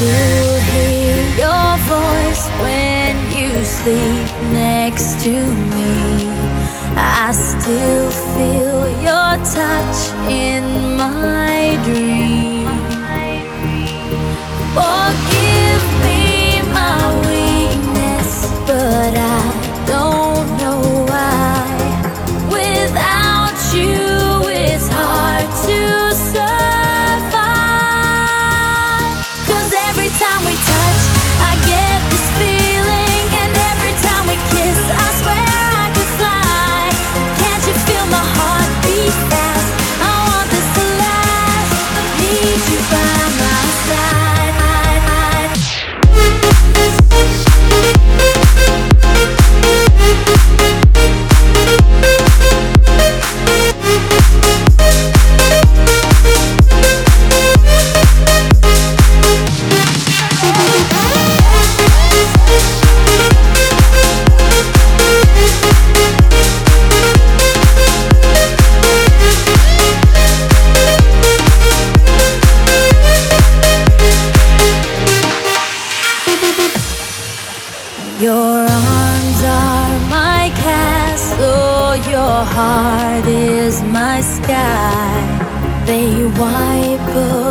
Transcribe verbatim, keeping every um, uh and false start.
still hear your voice when you sleep next to me. I still feel your touch in my dream. Forgive me my weakness, but I don't know why. Without you, it's hard to survive. 'Cause every time we touch, I get this feeling, and every time we kiss, I swear I could fly. Can't you feel my heart beat fast? I want this to last. Need you by my side. Your arms are my castle, your heart is my sky. They wipe away